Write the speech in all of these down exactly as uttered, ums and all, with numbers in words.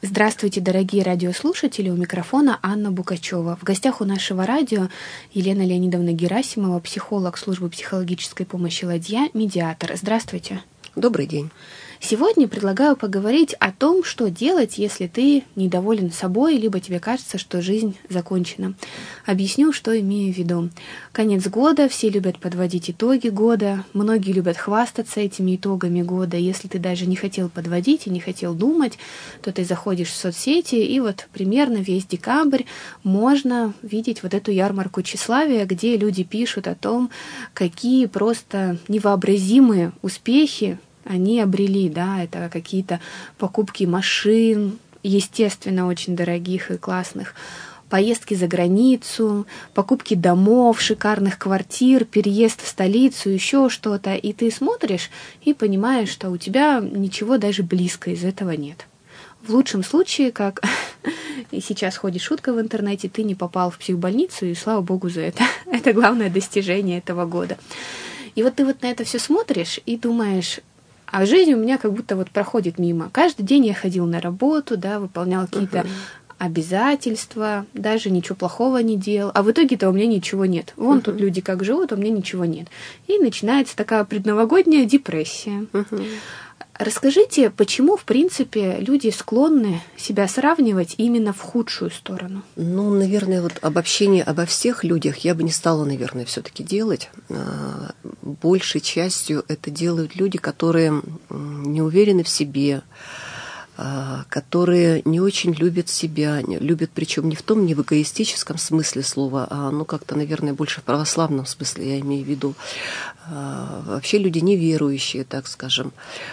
Здравствуйте, дорогие радиослушатели, у микрофона Анна Букачева. В гостях у нашего радио Елена Леонидовна Герасимова, психолог службы психологической помощи «Ладья», медиатор. Здравствуйте. Добрый день. Сегодня предлагаю поговорить о том, что делать, если ты недоволен собой, либо тебе кажется, что жизнь закончена. Объясню, что имею в виду. Конец года, все любят подводить итоги года, многие любят хвастаться этими итогами года. Если ты даже не хотел подводить и не хотел думать, то ты заходишь в соцсети, и вот примерно весь декабрь можно видеть вот эту ярмарку тщеславия, где люди пишут о том, какие просто невообразимые успехи они обрели, да, это какие-то покупки машин, естественно, очень дорогих и классных, поездки за границу, покупки домов, шикарных квартир, переезд в столицу, еще что-то. И ты смотришь и понимаешь, что у тебя ничего даже близко из этого нет. В лучшем случае, как и сейчас ходит шутка в интернете, ты не попал в психбольницу, и слава богу за это. Это главное достижение этого года. И вот ты вот на это все смотришь и думаешь, а жизнь у меня как будто вот проходит мимо. Каждый день я ходил на работу, да, выполнял какие-то uh-huh. обязательства, даже ничего плохого не делал. А в итоге-то у меня ничего нет. Вон uh-huh. тут люди как живут, а у меня ничего нет. И начинается такая предновогодняя депрессия. Uh-huh. Расскажите, почему, в принципе, люди склонны себя сравнивать именно в худшую сторону? Ну, наверное, вот обобщение обо всех людях я бы не стала, наверное, все-таки делать. Большей частью это делают люди, которые не уверены в себе, которые не очень любят себя, любят, причем не в том, не в эгоистическом смысле слова, а ну как-то, наверное, больше в православном смысле, я имею в виду. Вообще люди неверующие, так скажем,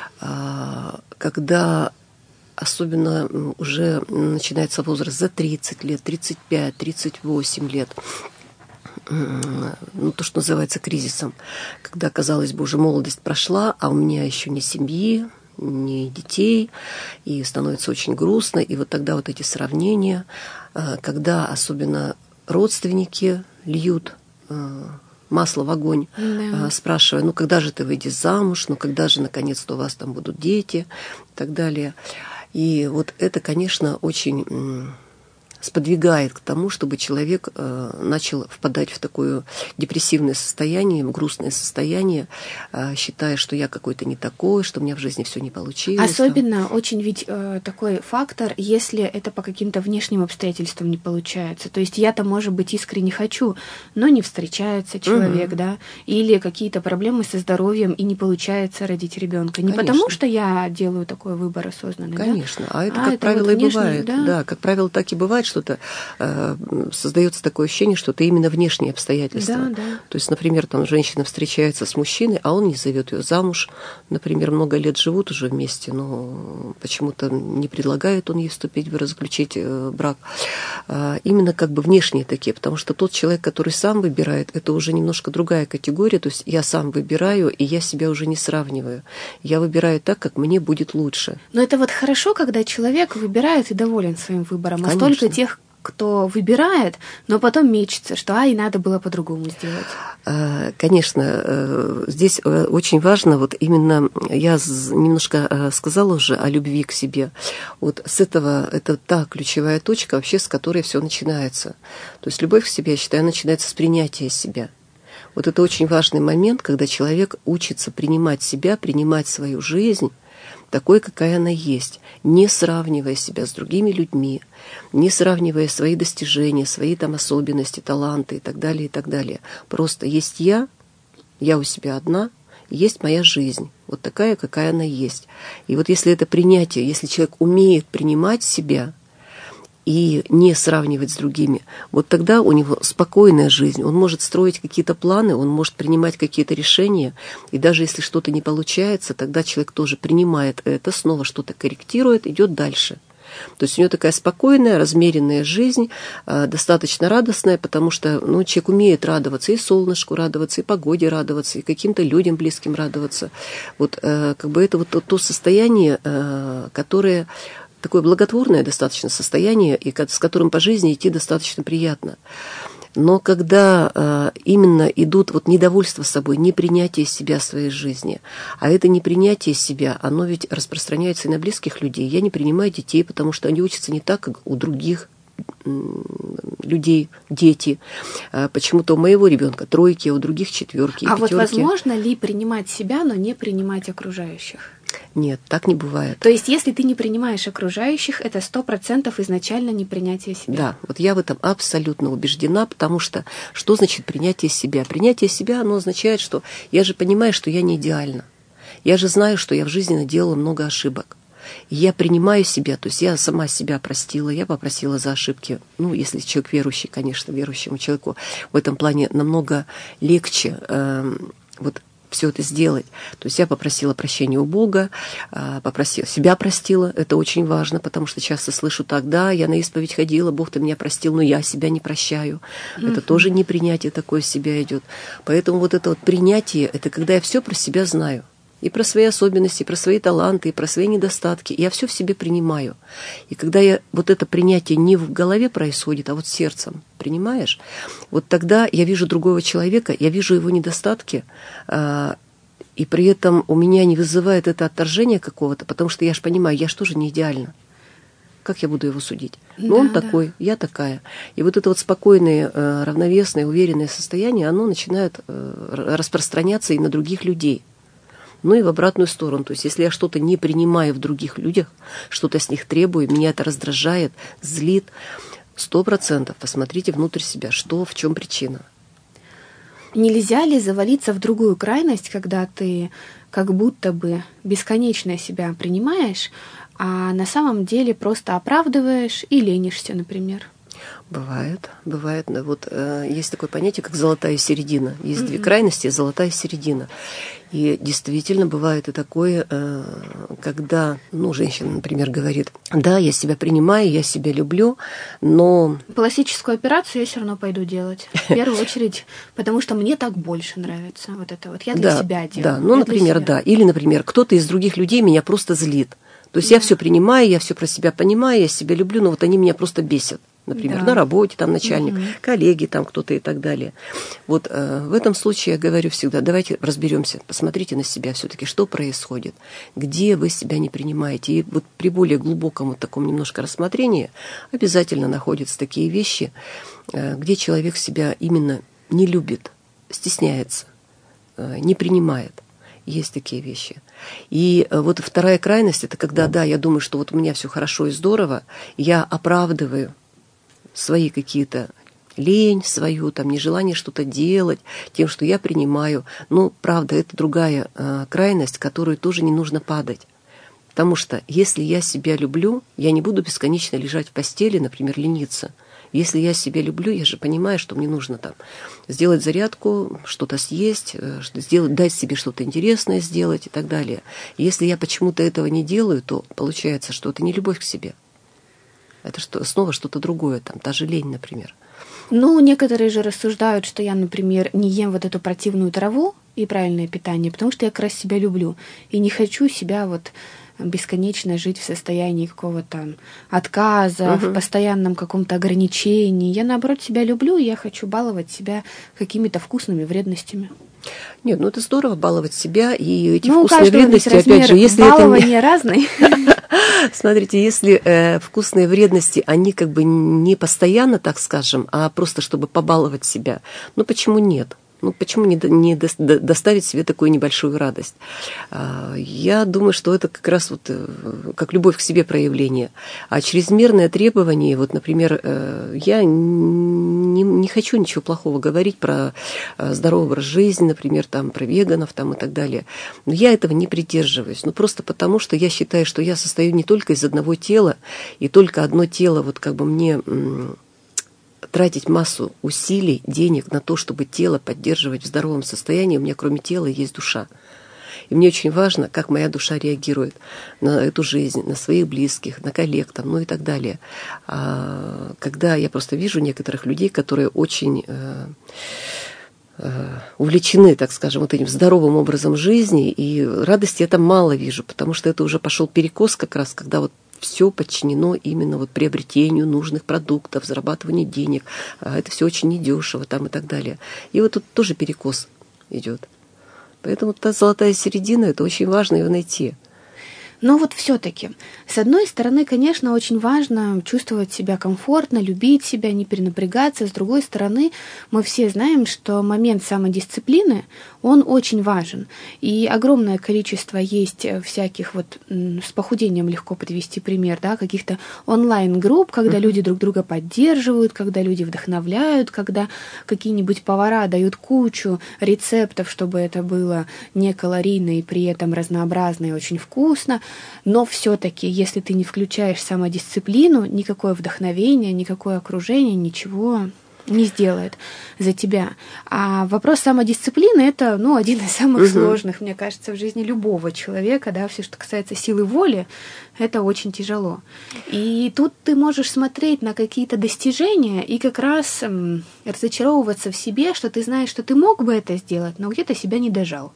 когда особенно уже начинается возраст за тридцать лет, тридцать пять, тридцать восемь лет, ну, то, что называется кризисом, когда, казалось бы, уже молодость прошла, а у меня еще ни семьи, ни детей, и становится очень грустно. И вот тогда вот эти сравнения, когда особенно родственники льют масло в огонь, да. спрашивая, ну, когда же ты выйдешь замуж, ну, когда же, наконец-то, у вас там будут дети и так далее. И вот это, конечно, очень сподвигает к тому, чтобы человек э, начал впадать в такое депрессивное состояние, в грустное состояние, э, считая, что я какой-то не такой, что у меня в жизни все не получилось. Особенно там. Очень ведь э, такой фактор, если это по каким-то внешним обстоятельствам не получается. То есть я-то, может быть, искренне хочу, но не встречается человек, угу. да, или какие-то проблемы со здоровьем, и не получается родить ребенка. Не Конечно. Потому, что я делаю такой выбор осознанный. Конечно, да? а это, а, как это правило, вот и внешний, бывает. Да? да, как правило, так и бывает, что-то э, создается такое ощущение, что это именно внешние обстоятельства. Да, да. То есть, например, там женщина встречается с мужчиной, а он не зовет ее замуж. Например, много лет живут уже вместе, но почему-то не предлагает он ей вступить в заключить брак. А, именно как бы внешние такие, потому что тот человек, который сам выбирает, это уже немножко другая категория. То есть я сам выбираю, и я себя уже не сравниваю. Я выбираю так, как мне будет лучше. Но это вот хорошо, когда человек выбирает и доволен своим выбором. А столько тех, кто выбирает, но потом мечется, что ай, надо было по-другому сделать. Конечно, здесь очень важно, вот именно я немножко сказала уже о любви к себе. Вот с этого, это та ключевая точка вообще, с которой все начинается. То есть любовь к себе, я считаю, начинается с принятия себя. Вот это очень важный момент, когда человек учится принимать себя, принимать свою жизнь такой, какая она есть, не сравнивая себя с другими людьми, не сравнивая свои достижения, свои там особенности, таланты и так далее, и так далее. Просто есть я, я у себя одна, есть моя жизнь, вот такая, какая она есть. И вот если это принятие, если человек умеет принимать себя и не сравнивать с другими, вот тогда у него спокойная жизнь, он может строить какие-то планы, он может принимать какие-то решения, и даже если что-то не получается, тогда человек тоже принимает это, снова что-то корректирует, идет дальше. То есть у него такая спокойная, размеренная жизнь, достаточно радостная, потому что ну, человек умеет радоваться, и солнышку радоваться, и погоде радоваться, и каким-то людям близким радоваться. Вот как бы это вот то состояние, которое такое благотворное достаточно состояние, и с которым по жизни идти достаточно приятно. Но когда э, именно идут вот недовольство собой, непринятие себя в своей жизни, а это непринятие себя, оно ведь распространяется и на близких людей. Я не принимаю детей, потому что они учатся не так, как у других людей, дети. Почему-то у моего ребенка тройки, а у других четверки. А пятерки. Вот возможно ли принимать себя, но не принимать окружающих? Нет, так не бывает. То есть, если ты не принимаешь окружающих, это сто процентов изначально непринятие себя. Да, вот я в этом абсолютно убеждена, потому что что значит принятие себя? Принятие себя, оно означает, что я же понимаю, что я не идеальна. Я же знаю, что я в жизни наделала много ошибок. И я принимаю себя, то есть я сама себя простила, я попросила за ошибки. Ну, если человек верующий, конечно, верующему человеку в этом плане намного легче э, вот все это сделать. То есть я попросила прощения у Бога, попросила, себя простила, это очень важно, потому что часто слышу так: да, я на исповедь ходила, Бог ты меня простил, но я себя не прощаю. Mm-hmm. Это тоже непринятие такое себя идет. Поэтому вот это вот принятие, это когда я все про себя знаю. И про свои особенности, и про свои таланты, и про свои недостатки. Я все в себе принимаю. И когда я, вот это принятие не в голове происходит, а вот сердцем принимаешь, вот тогда я вижу другого человека, я вижу его недостатки, и при этом у меня не вызывает это отторжение какого-то, потому что я же понимаю, я же тоже не идеальна. Как я буду его судить? Ну, да, он такой, да. Я такая. И вот это вот спокойное, равновесное, уверенное состояние, оно начинает распространяться и на других людей. Ну и в обратную сторону. То есть если я что-то не принимаю в других людях, что-то с них требую, меня это раздражает, злит, сто процентов посмотрите внутрь себя, что, в чем причина. Нельзя ли завалиться в другую крайность, когда ты как будто бы бесконечно себя принимаешь, а на самом деле просто оправдываешь и ленишься, например? Бывает, бывает. Вот э, есть такое понятие, как золотая середина. Есть mm-hmm. две крайности, золотая середина. И действительно бывает и такое, э, когда, ну, женщина, например, говорит: да, я себя принимаю, я себя люблю, но... Пластическую операцию я все равно пойду делать. В первую очередь, потому что мне так больше нравится. Вот это вот. Я для да, себя делаю. Да, ну, например, да. Или, например, кто-то из других людей меня просто злит. То есть да. Я все принимаю, я все про себя понимаю, я себя люблю, но вот они меня просто бесят. Например, да. на работе, там начальник, угу. коллеги, там кто-то и так далее. Вот э, в этом случае я говорю всегда: давайте разберемся, посмотрите на себя все-таки, что происходит, где вы себя не принимаете. И вот при более глубоком вот таком немножко рассмотрении обязательно находятся такие вещи, э, где человек себя именно не любит, стесняется, э, не принимает. Есть такие вещи. И вот вторая крайность — это когда, да, я думаю, что вот у меня все хорошо и здорово, я оправдываю свои какие-то лень свою, там, нежелание что-то делать, тем, что я принимаю. Но, правда, это другая э, крайность, в которую тоже не нужно падать. Потому что если я себя люблю, я не буду бесконечно лежать в постели, например, лениться. Если я себя люблю, я же понимаю, что мне нужно там сделать зарядку, что-то съесть, сделать, дать себе что-то интересное сделать и так далее. Если я почему-то этого не делаю, то получается, что это не любовь к себе. Это что, снова что-то другое, там, та же лень, например. Ну, некоторые же рассуждают, что я, например, не ем вот эту противную траву и правильное питание, потому что я как раз себя люблю. И не хочу себя вот бесконечно жить в состоянии какого-то отказа, угу. в постоянном каком-то ограничении. Я, наоборот, себя люблю, и я хочу баловать себя какими-то вкусными вредностями. Нет, ну это здорово баловать себя, и эти ну, вкусные вредности, опять же, если балования это... разные. Смотрите, если э, вкусные вредности, они как бы не постоянно, так скажем, а просто чтобы побаловать себя, ну почему нет? Ну, почему не, не до, доставить себе такую небольшую радость? Я думаю, что это как раз вот как любовь к себе проявление. А чрезмерное требование, вот, например, я не, не хочу ничего плохого говорить про здоровый образ жизни, например, там, про веганов там, и так далее. Но я этого не придерживаюсь. Ну, просто потому, что я считаю, что я состою не только из одного тела, и только одно тело, вот как бы мне... тратить массу усилий, денег на то, чтобы тело поддерживать в здоровом состоянии. У меня кроме тела есть душа. И мне очень важно, как моя душа реагирует на эту жизнь, на своих близких, на коллег, там, ну и так далее. А когда я просто вижу некоторых людей, которые очень э, э, увлечены, так скажем, вот этим здоровым образом жизни, и радости я там мало вижу, потому что это уже пошел перекос как раз, когда вот все подчинено именно вот приобретению нужных продуктов, зарабатыванию денег. А это все очень недешево там и так далее. И вот тут тоже перекос идет. Поэтому та золотая середина, это очень важно ее найти. Но вот все-таки, с одной стороны, конечно, очень важно чувствовать себя комфортно, любить себя, не перенапрягаться. С другой стороны, мы все знаем, что момент самодисциплины, он очень важен. И огромное количество есть всяких, вот с похудением легко привести пример, да, каких-то онлайн-групп, когда люди друг друга поддерживают, когда люди вдохновляют, когда какие-нибудь повара дают кучу рецептов, чтобы это было не калорийно и при этом разнообразно и очень вкусно. Но все-таки, если ты не включаешь самодисциплину, никакое вдохновение, никакое окружение, ничего не сделает за тебя. А вопрос самодисциплины — это, ну, один из самых uh-huh. сложных, мне кажется, в жизни любого человека, да, все, что касается силы воли, это очень тяжело. И тут ты можешь смотреть на какие-то достижения и как раз м, разочаровываться в себе, что ты знаешь, что ты мог бы это сделать, но где-то себя не дожал.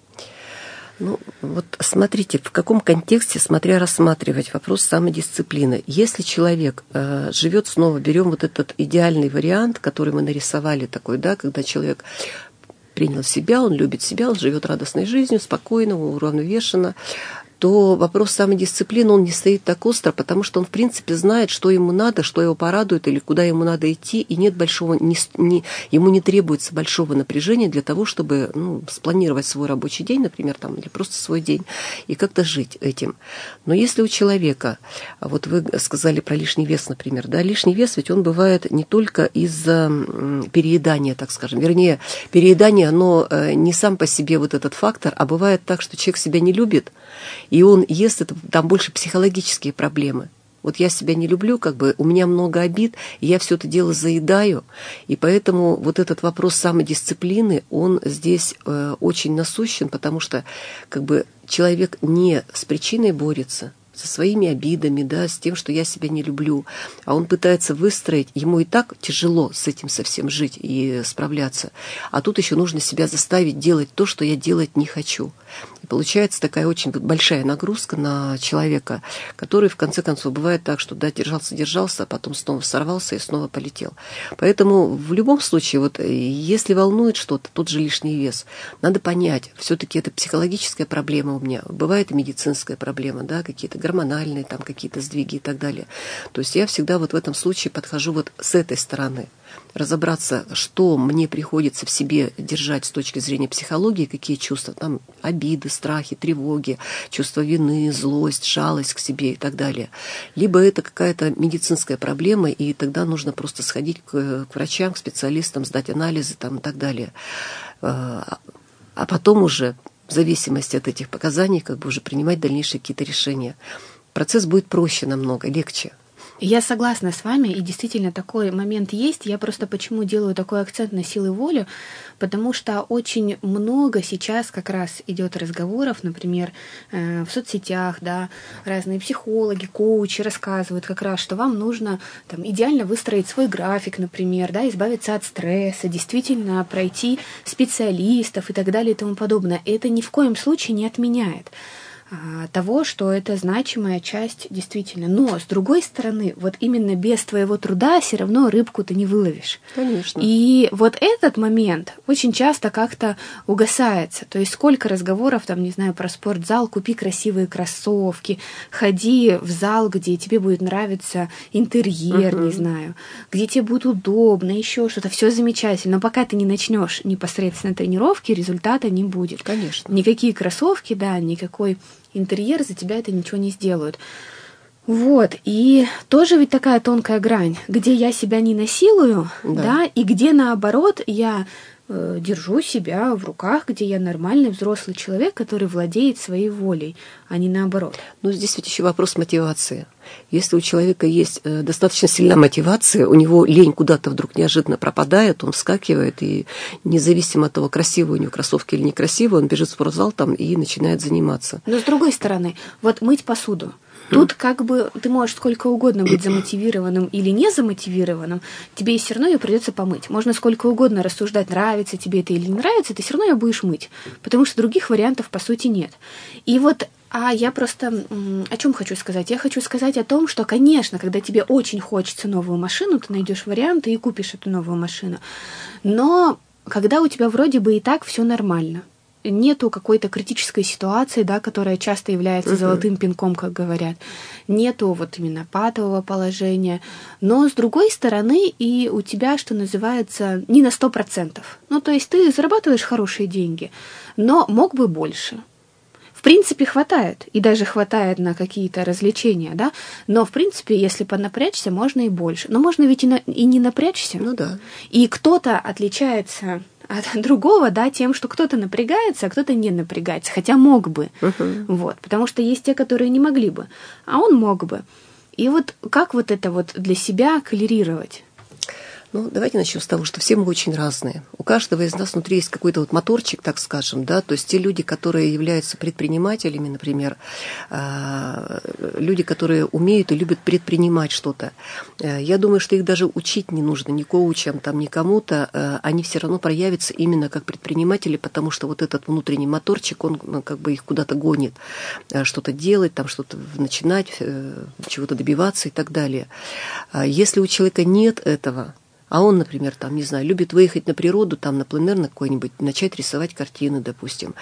Ну, вот смотрите, в каком контексте, смотря рассматривать вопрос самодисциплины. Если человек э, живет снова, берем вот этот идеальный вариант, который мы нарисовали такой, да, когда человек принял себя, он любит себя, он живет радостной жизнью, спокойно, уравновешенно, то вопрос самодисциплины, он не стоит так остро, потому что он, в принципе, знает, что ему надо, что его порадует или куда ему надо идти, и нет большого, не, не, ему не требуется большого напряжения для того, чтобы ну, спланировать свой рабочий день, например, там, или просто свой день, и как-то жить этим. Но если у человека, вот вы сказали про лишний вес, например, да, лишний вес, ведь он бывает не только из-за переедания, так скажем, вернее, переедание, оно не сам по себе вот этот фактор, а бывает так, что человек себя не любит, и он ест, это там больше психологические проблемы. Вот я себя не люблю, как бы у меня много обид, и я все это дело заедаю. И поэтому вот этот вопрос самодисциплины, он здесь э, очень насущен, потому что как бы человек не с причиной борется, со своими обидами, да, с тем, что я себя не люблю, а он пытается выстроить, ему и так тяжело с этим совсем жить и справляться, а тут еще нужно себя заставить делать то, что я делать не хочу. И получается такая очень большая нагрузка на человека, который, в конце концов, бывает так, что да, держался-держался, а потом снова сорвался и снова полетел. Поэтому в любом случае, вот если волнует что-то, тот же лишний вес, надо понять, все-таки это психологическая проблема у меня, бывает и медицинская проблема, да, какие-то гормональные там какие-то сдвиги и так далее. То есть я всегда вот в этом случае подхожу вот с этой стороны. Разобраться, что мне приходится в себе держать с точки зрения психологии, какие чувства, там обиды, страхи, тревоги, чувство вины, злость, жалость к себе и так далее. Либо это какая-то медицинская проблема, и тогда нужно просто сходить к, к врачам, к специалистам, сдать анализы там, и так далее. А потом уже, в зависимости от этих показаний, как бы уже принимать дальнейшие какие-то решения. Процесс будет проще намного, легче. Я согласна с вами, и действительно такой момент есть. Я просто почему делаю такой акцент на силы воли, потому что очень много сейчас как раз идет разговоров, например, в соцсетях, да, разные психологи, коучи рассказывают как раз, что вам нужно там, идеально выстроить свой график, например, да, избавиться от стресса, действительно пройти специалистов и так далее и тому подобное. Это ни в коем случае не отменяет того, что это значимая часть действительно. Но, с другой стороны, вот именно без твоего труда все равно рыбку ты не выловишь. Конечно. И вот этот момент очень часто как-то угасается. То есть сколько разговоров, там, не знаю, про спортзал, купи красивые кроссовки, ходи в зал, где тебе будет нравиться интерьер, uh-huh. не знаю, где тебе будет удобно, еще что-то, все замечательно. Но пока ты не начнешь непосредственно тренировки, результата не будет. Конечно. Никакие кроссовки, да, никакой интерьер за тебя это ничего не сделают. Вот, и тоже ведь такая тонкая грань, где я себя не насилую, да, да и где, наоборот, я э, держу себя в руках, где я нормальный взрослый человек, который владеет своей волей, а не наоборот. Ну, здесь ведь еще вопрос мотивации. Если у человека есть э, достаточно сильная мотивация, у него лень куда-то вдруг неожиданно пропадает, он вскакивает, и независимо от того, красивые у него кроссовки или некрасивые, он бежит в спортзал там и начинает заниматься. Но с другой стороны, вот мыть посуду. Тут как бы ты можешь сколько угодно быть замотивированным или не замотивированным, тебе все равно ее придется помыть. Можно сколько угодно рассуждать, нравится тебе это или не нравится, ты все равно ее будешь мыть, потому что других вариантов по сути нет. И вот А я просто о чем хочу сказать? Я хочу сказать о том, что, конечно, когда тебе очень хочется новую машину, ты найдешь варианты и купишь эту новую машину. Но когда у тебя вроде бы и так все нормально, нету какой-то критической ситуации, да, которая часто является uh-huh. золотым пинком, как говорят, нету вот именно патового положения, но с другой стороны и у тебя, что называется, не на сто процентов. Ну, то есть ты зарабатываешь хорошие деньги, но мог бы больше. В принципе, хватает, и даже хватает на какие-то развлечения, да, но, в принципе, если понапрячься, можно и больше. Но можно ведь и, на, и не напрячься. Ну да. И кто-то отличается от другого, да, тем, что кто-то напрягается, а кто-то не напрягается, хотя мог бы, uh-huh. вот, потому что есть те, которые не могли бы, а он мог бы. И вот как вот это вот для себя колерировать? Ну, давайте начнем с того, что все мы очень разные. У каждого из нас внутри есть какой-то вот моторчик, так скажем, да, то есть те люди, которые являются предпринимателями, например, люди, которые умеют и любят предпринимать что-то. Я думаю, что их даже учить не нужно ни коучам, там, ни кому-то, они все равно проявятся именно как предприниматели, потому что вот этот внутренний моторчик, он как бы их куда-то гонит, что-то делать, там что-то начинать, чего-то добиваться и так далее. Если у человека нет этого, а он, например, там, не знаю, любит выехать на природу, там, на пленэр на какой-нибудь, начать рисовать картины, допустим.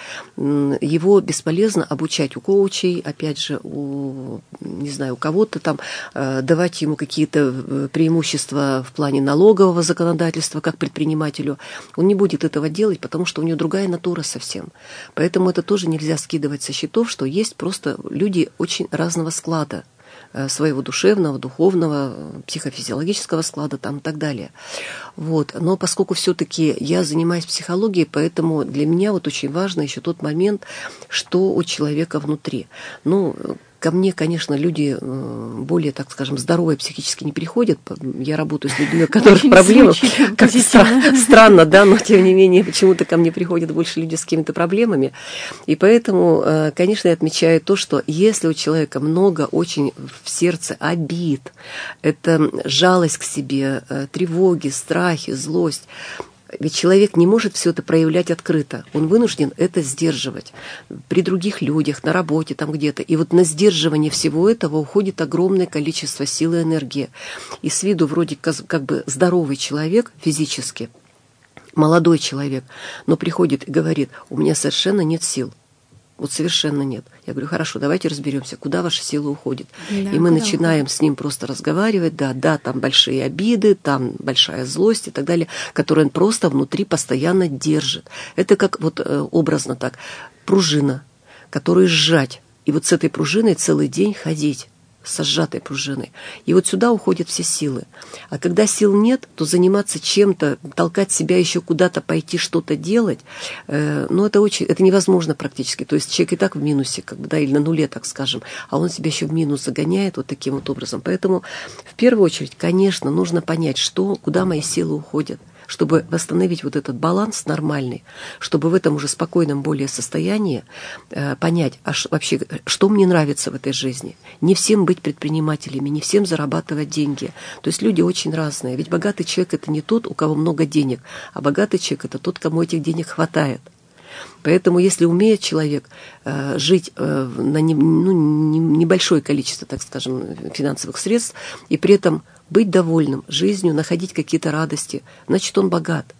Его бесполезно обучать у коучей, опять же, у, не знаю, у кого-то там, давать ему какие-то преимущества в плане налогового законодательства, как предпринимателю. Он не будет этого делать, потому что у него другая натура совсем. Поэтому это тоже нельзя скидывать со счетов, что есть просто люди очень разного склада, своего душевного, духовного, психофизиологического склада там, и так далее. Вот. Но поскольку все-таки я занимаюсь психологией, поэтому для меня вот очень важно еще тот момент, что у человека внутри. Ну, ко мне, конечно, люди более, так скажем, здоровые психически не приходят. Я работаю с людьми, у которых проблемы. Как стра- странно, да, но тем не менее почему-то ко мне приходят больше люди с какими-то проблемами. И поэтому, конечно, я отмечаю то, что если у человека много очень в сердце обид, это жалость к себе, тревоги, страхи, злость, ведь человек не может все это проявлять открыто. Он вынужден это сдерживать при других людях, на работе, там где-то. И вот на сдерживание всего этого уходит огромное количество сил и энергии. И с виду вроде как бы здоровый человек физически, молодой человек, но приходит и говорит: у меня совершенно нет сил. Вот совершенно нет. Я говорю: хорошо, давайте разберемся, куда ваша сила уходит. Да, и мы начинаем уходит? С ним просто разговаривать, да, да, там большие обиды, там большая злость и так далее, которую он просто внутри постоянно держит. Это как вот образно так, пружина, которую сжать. И вот с этой пружиной целый день ходить, со сжатой пружиной. И вот сюда уходят все силы. А когда сил нет, то заниматься чем-то, толкать себя еще куда-то, пойти что-то делать, э, ну, это очень, это невозможно практически. То есть человек и так в минусе, как бы, да, или на нуле, так скажем, а он себя еще в минус загоняет вот таким вот образом. Поэтому в первую очередь, конечно, нужно понять, что, куда мои силы уходят, чтобы восстановить вот этот баланс нормальный, чтобы в этом уже спокойном более состоянии э, понять, а ш, вообще, что мне нравится в этой жизни. Не всем быть предпринимателями, не всем зарабатывать деньги. То есть люди очень разные. Ведь богатый человек – это не тот, у кого много денег, а богатый человек – это тот, кому этих денег хватает. Поэтому, если умеет человек э, жить э, на не, ну, не, небольшое количество, так скажем, финансовых средств, и при этом быть довольным жизнью, находить какие-то радости, значит, он богат.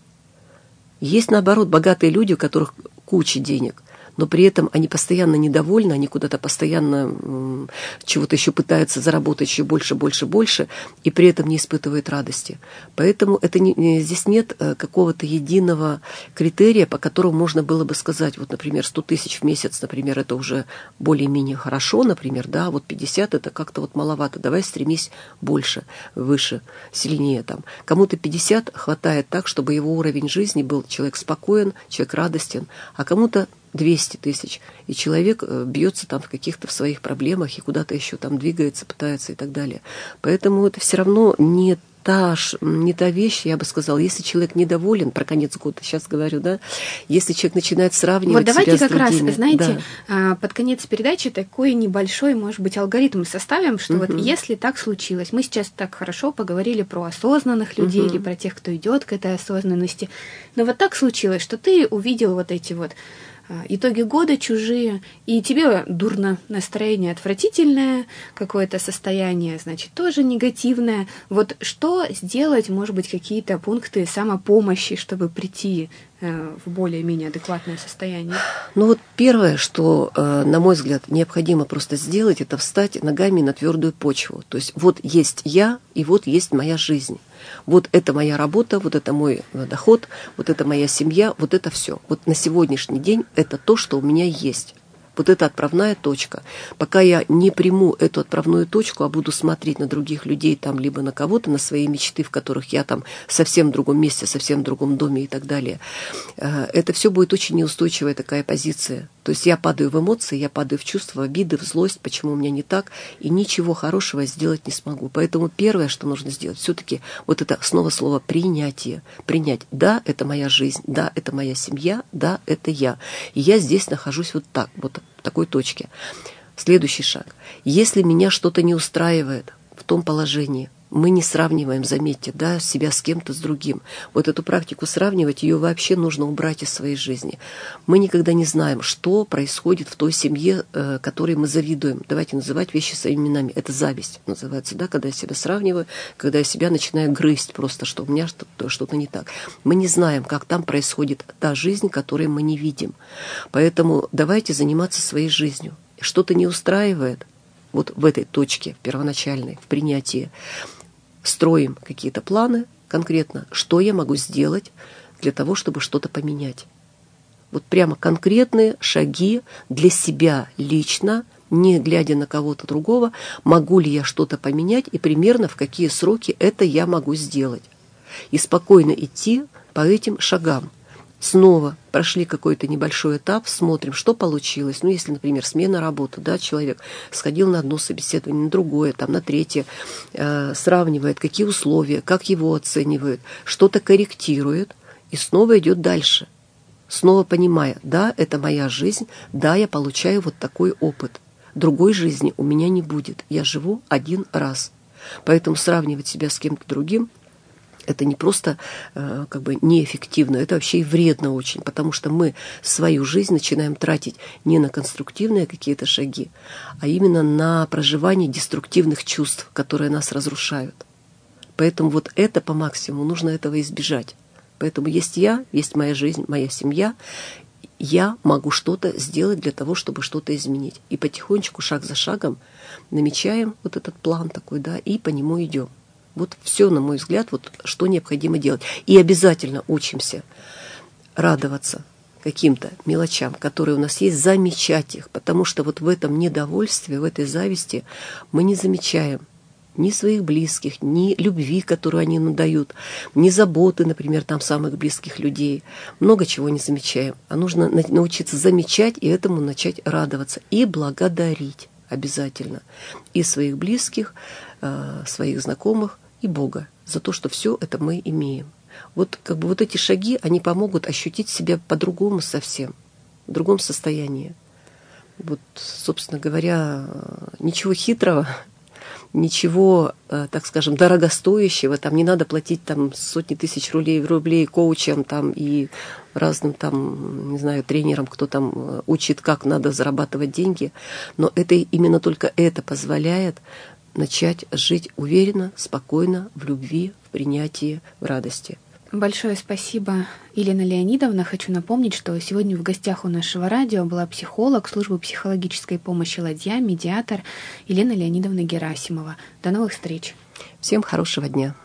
Есть, наоборот, богатые люди, у которых куча денег, но при этом они постоянно недовольны, они куда-то постоянно м, чего-то еще пытаются заработать еще больше, больше, больше, и при этом не испытывают радости. Поэтому это не, здесь нет какого-то единого критерия, по которому можно было бы сказать, вот, например, сто тысяч в месяц, например, это уже более-менее хорошо, например, да, вот пятьдесят это как-то вот маловато, давай стремись больше, выше, сильнее там. Кому-то пятьдесят хватает так, чтобы его уровень жизни был, человек спокоен, человек радостен, а кому-то двести тысяч, и человек бьется там в каких-то в своих проблемах и куда-то еще там двигается, пытается и так далее. Поэтому это все равно не та, не та вещь, я бы сказала, если человек недоволен, про конец года сейчас говорю, да, если человек начинает сравнивать вот себя с другими. Вот давайте как раз, знаете, да. под конец передачи такой небольшой, может быть, алгоритм составим, что uh-huh. вот если так случилось, мы сейчас так хорошо поговорили про осознанных людей uh-huh. или про тех, кто идет к этой осознанности, но вот так случилось, что ты увидел вот эти вот итоги года чужие, и тебе дурно, настроение отвратительное, какое-то состояние, значит, тоже негативное. Вот что сделать, может быть, какие-то пункты самопомощи, чтобы прийти в более-менее адекватное состояние? Ну вот первое, что, на мой взгляд, необходимо просто сделать, это встать ногами на твердую почву. То есть вот есть я, и вот есть моя жизнь. Вот это моя работа, вот это мой доход, вот это моя семья, вот это все. Вот на сегодняшний день это то, что у меня есть. Вот это отправная точка. Пока я не приму эту отправную точку, а буду смотреть на других людей, там, либо на кого-то, на свои мечты, в которых я там совсем в другом месте, совсем в другом доме и так далее, это все будет очень неустойчивая такая позиция. То есть я падаю в эмоции, я падаю в чувства, обиды, в злость, почему у меня не так, и ничего хорошего сделать не смогу. Поэтому первое, что нужно сделать, все-таки вот это снова слово принятие. Принять, да, это моя жизнь, да, это моя семья, да, это я. И я здесь нахожусь вот так, вот в такой точке. Следующий шаг. Если меня что-то не устраивает в том положении, мы не сравниваем, заметьте, да, себя с кем-то, с другим. Вот эту практику сравнивать, ее вообще нужно убрать из своей жизни. Мы никогда не знаем, что происходит в той семье, которой мы завидуем. Давайте называть вещи своими именами. Это зависть называется, да, когда я себя сравниваю, когда я себя начинаю грызть просто, что у меня что-то, что-то не так. Мы не знаем, как там происходит та жизнь, которую мы не видим. Поэтому давайте заниматься своей жизнью. Что-то не устраивает, вот в этой точке первоначальной, в принятии, строим какие-то планы конкретно, что я могу сделать для того, чтобы что-то поменять. Вот прямо конкретные шаги для себя лично, не глядя на кого-то другого, могу ли я что-то поменять и примерно в какие сроки это я могу сделать. И спокойно идти по этим шагам. Снова прошли какой-то небольшой этап, смотрим, что получилось. Ну, если, например, смена работы, да, человек сходил на одно собеседование, на другое, там, на третье, э, сравнивает, какие условия, как его оценивают, что-то корректирует и снова идет дальше. Снова понимая, да, это моя жизнь, да, я получаю вот такой опыт. Другой жизни у меня не будет. Я живу один раз. Поэтому сравнивать себя с кем-то другим — это не просто э, как бы неэффективно, это вообще и вредно очень, потому что мы свою жизнь начинаем тратить не на конструктивные какие-то шаги, а именно на проживание деструктивных чувств, которые нас разрушают. Поэтому вот это по максимуму, нужно этого избежать. Поэтому есть я, есть моя жизнь, моя семья. Я могу что-то сделать для того, чтобы что-то изменить. И потихонечку, шаг за шагом, намечаем вот этот план такой, да, и по нему идем. Вот все, на мой взгляд, вот что необходимо делать. И обязательно учимся радоваться каким-то мелочам, которые у нас есть, замечать их, потому что вот в этом недовольстве, в этой зависти мы не замечаем ни своих близких, ни любви, которую они нам дают, ни заботы, например, там самых близких людей. Много чего не замечаем. А нужно научиться замечать и этому начать радоваться. И благодарить обязательно и своих близких, своих знакомых, и Бога за то, что все это мы имеем. Вот как бы вот эти шаги, они помогут ощутить себя по-другому совсем, в другом состоянии. Вот, собственно говоря, ничего хитрого, ничего, так скажем, дорогостоящего, там не надо платить там сотни тысяч рублей, рублей коучам там и разным там, не знаю, тренерам, кто там учит, как надо зарабатывать деньги, но это именно только это позволяет начать жить уверенно, спокойно, в любви, в принятии, в радости. Большое спасибо, Елена Леонидовна. Хочу напомнить, что сегодня в гостях у нашего радио была психолог службы психологической помощи «Ладья», медиатор Елена Леонидовна Герасимова. До новых встреч. Всем хорошего дня.